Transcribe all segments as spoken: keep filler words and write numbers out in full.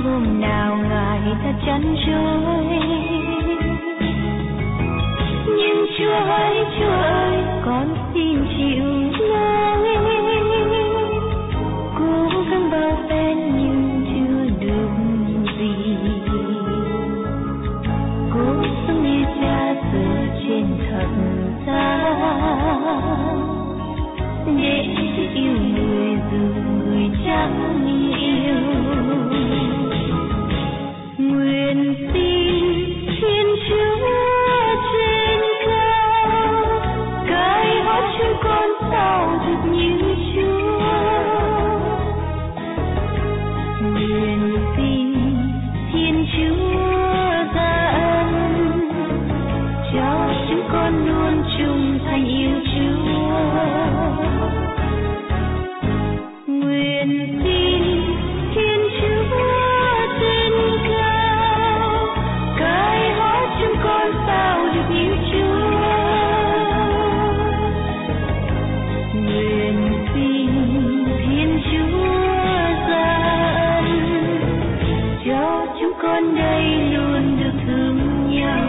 hôm nào ngài ta chăn trôi. Nhưng Chúa ơi, Chúa ơi, con xin chịu nói, cố gắng bao phen nhưng chưa được gì. Cố sống như Cha từ trên thật gian, để yêu người dù người chẳng yêu. Nguyện xin Thiên Chúa trên cao cai hót chúng con sao được như Chúa. Nguyện xin Thiên Chúa ra ân cho chúng con luôn trung thành yêu Chúa. Nguyện xin Thiên Chúa trên cao cai hót chúng con sao được như Chúa. Nguyện xin Thiên Chúa ra ân cho chúng con đây luôn được thương nhau.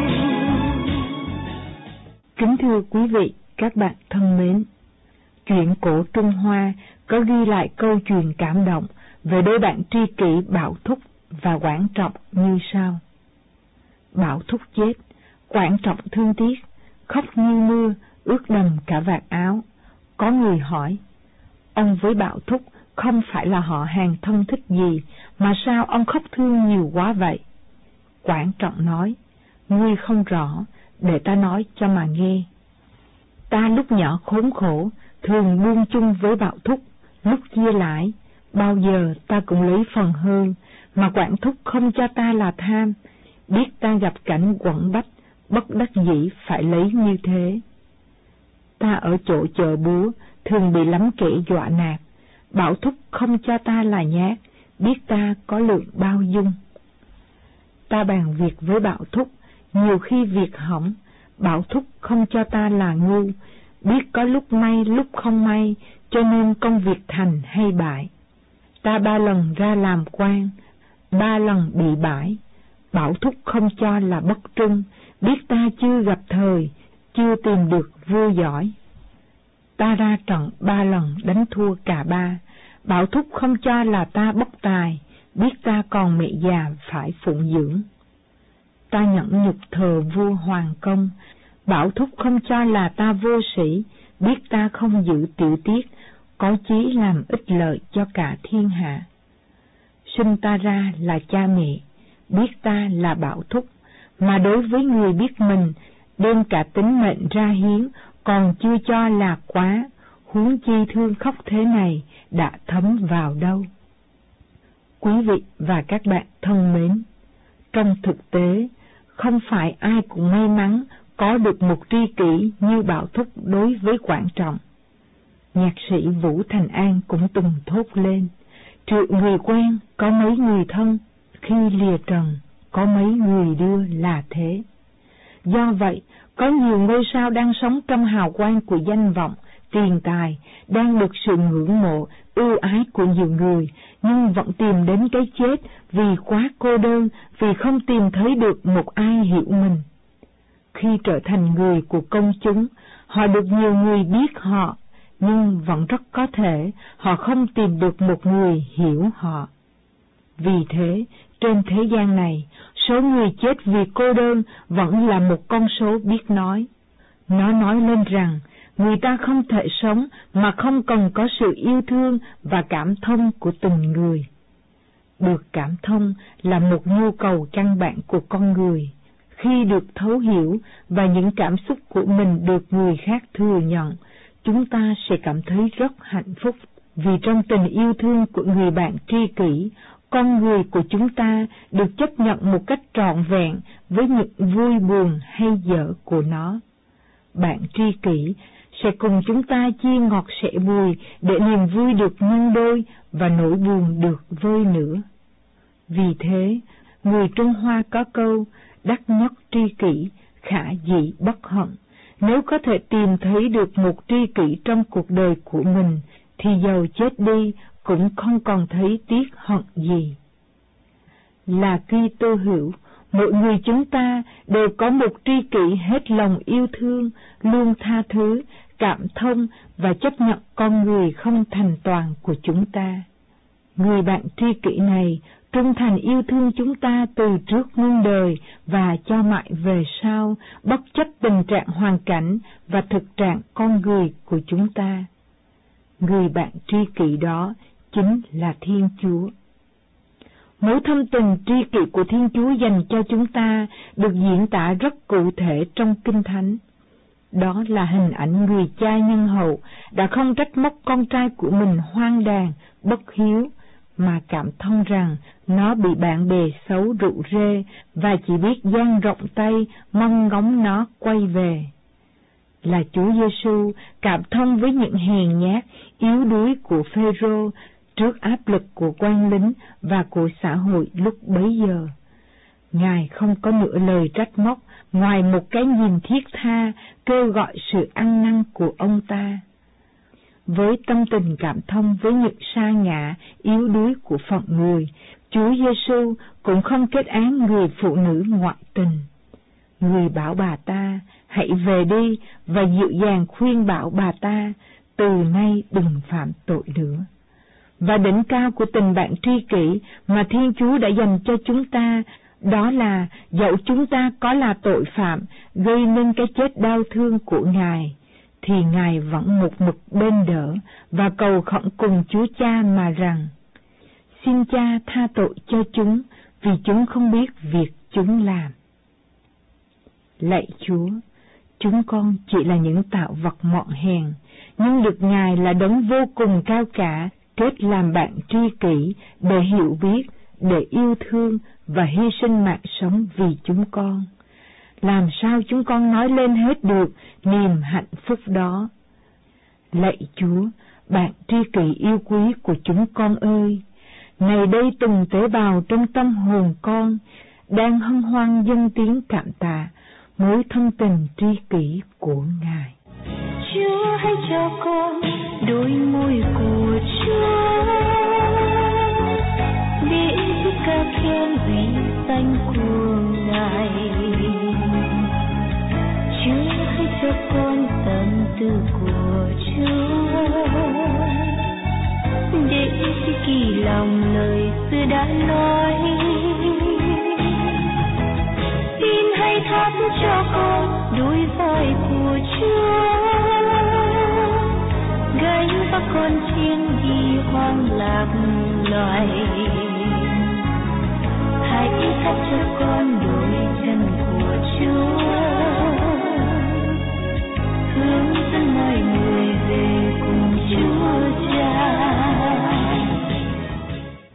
Kính thưa quý vị, các bạn thân mến, truyện cổ Trung Hoa có ghi lại câu chuyện cảm động về đôi bạn tri kỷ Bảo Thúc và Quảng Trọng như sau. Bảo Thúc chết, Quảng Trọng thương tiếc, khóc như mưa, ướt đầm cả vạt áo. Có người hỏi, ông với Bảo Thúc không phải là họ hàng thân thích gì, mà sao ông khóc thương nhiều quá vậy? Quảng Trọng nói, ngươi không rõ, để ta nói cho mà nghe. Ta lúc nhỏ khốn khổ, thường buông chung với Bảo Thúc, lúc chia lãi, bao giờ ta cũng lấy phần hơn, mà Quảng Thúc không cho ta là tham, biết ta gặp cảnh quẩn bách, bất đắc dĩ phải lấy như thế. Ta ở chỗ chợ búa, thường bị lắm kẻ dọa nạt, Bảo Thúc không cho ta là nhát, biết ta có lượng bao dung. Ta bàn việc với Bảo Thúc, nhiều khi việc hỏng, Bảo Thúc không cho ta là ngu, biết có lúc may lúc không may, cho nên công việc thành hay bại. Ta ba lần ra làm quan, ba lần bị bãi, Bảo Thúc không cho là bất trung, biết ta chưa gặp thời, chưa tìm được vua giỏi. Ta ra trận ba lần đánh thua cả ba, Bảo Thúc không cho là ta bất tài, biết ta còn mẹ già phải phụng dưỡng. Ta nhẫn nhục thờ vua Hoàng Công, Bảo Thúc không cho là ta vô sĩ, biết ta không giữ tiểu tiết, có chí làm ích lợi cho cả thiên hạ. Sinh ta ra là cha mẹ, biết ta là Bảo Thúc, mà đối với người biết mình, đem cả tính mệnh ra hiến, còn chưa cho là quá, huống chi thương khóc thế này đã thấm vào đâu. Quý vị và các bạn thân mến, trong thực tế, không phải ai cũng may mắn có được một tri kỷ như Bảo Thúc đối với Quảng Trọng. Nhạc sĩ Vũ Thành An cũng từng thốt lên, trừ người quen có mấy người thân, khi lìa trần có mấy người đưa là thế. Do vậy, có nhiều ngôi sao đang sống trong hào quang của danh vọng, tiền tài, đang được sự ngưỡng mộ, ưu ái của nhiều người, nhưng vẫn tìm đến cái chết vì quá cô đơn, vì không tìm thấy được một ai hiểu mình. Khi trở thành người của công chúng, họ được nhiều người biết họ, nhưng vẫn rất có thể họ không tìm được một người hiểu họ. Vì thế, trên thế gian này, số người chết vì cô đơn vẫn là một con số biết nói. Nó nói lên rằng, người ta không thể sống mà không cần có sự yêu thương và cảm thông của từng người. Được cảm thông là một nhu cầu căn bản của con người. Khi được thấu hiểu và những cảm xúc của mình được người khác thừa nhận, chúng ta sẽ cảm thấy rất hạnh phúc, vì trong tình yêu thương của người bạn tri kỷ, con người của chúng ta được chấp nhận một cách trọn vẹn với những vui buồn hay dở của nó. Bạn tri kỷ sẽ cùng chúng ta chia ngọt sẻ bùi để niềm vui được nhân đôi và nỗi buồn được vơi nữa. Vì thế, người Trung Hoa có câu đắc nhất tri kỷ, khả dĩ bất hận. Nếu có thể tìm thấy được một tri kỷ trong cuộc đời của mình, thì dầu chết đi cũng không còn thấy tiếc hận gì. Là Kitô hữu, mỗi người chúng ta đều có một tri kỷ hết lòng yêu thương, luôn tha thứ, cảm thông và chấp nhận con người không thành toàn của chúng ta. Người bạn tri kỷ này trung thành yêu thương chúng ta từ trước muôn đời và cho mãi về sau, bất chấp tình trạng hoàn cảnh và thực trạng con người của chúng ta. Người bạn tri kỷ đó chính là Thiên Chúa. Mối thâm tình tri kỷ của Thiên Chúa dành cho chúng ta được diễn tả rất cụ thể trong Kinh Thánh. Đó là hình ảnh người cha nhân hậu đã không trách móc con trai của mình hoang đàn, bất hiếu, mà cảm thông rằng nó bị bạn bè xấu rủ rê và chỉ biết dang rộng tay mong ngóng nó quay về. Là Chúa Giêsu cảm thông với những hèn nhát, yếu đuối của Phêrô trước áp lực của quan lính và của xã hội lúc bấy giờ. Ngài không có nửa lời trách móc ngoài một cái nhìn thiết tha kêu gọi sự ăn năn của ông ta. Với tâm tình cảm thông với những sa ngã, yếu đuối của phận người, Chúa Giêsu cũng không kết án người phụ nữ ngoại tình. Người bảo bà ta hãy về đi và dịu dàng khuyên bảo bà ta từ nay đừng phạm tội nữa. Và đỉnh cao của tình bạn tri kỷ mà Thiên Chúa đã dành cho chúng ta, đó là dẫu chúng ta có là tội phạm gây nên cái chết đau thương của Ngài, thì Ngài vẫn một mực bên đỡ và cầu khẩn cùng Chúa Cha mà rằng: xin Cha tha tội cho chúng, vì chúng không biết việc chúng làm. Lạy Chúa, chúng con chỉ là những tạo vật mọn hèn, nhưng được Ngài là đấng vô cùng cao cả kết làm bạn tri kỷ để hiểu biết, để yêu thương và hy sinh mạng sống vì chúng con. Làm sao chúng con nói lên hết được niềm hạnh phúc đó? Lạy Chúa, bạn tri kỷ yêu quý của chúng con ơi, ngày đây từng tế bào trong tâm hồn con đang hân hoan dâng tiếng cảm tạ mối thân tình tri kỷ của Ngài. Chúa hãy cho con đôi môi của Chúa để ca khen vì danh của Ngài. Chúa hãy cho con tâm tư của Chúa để kỳ lòng lời xưa đã nói. Xin hãy tha thứ cho con đôi vai của Chúa, gánh vác con trên đi hoang lạc loài.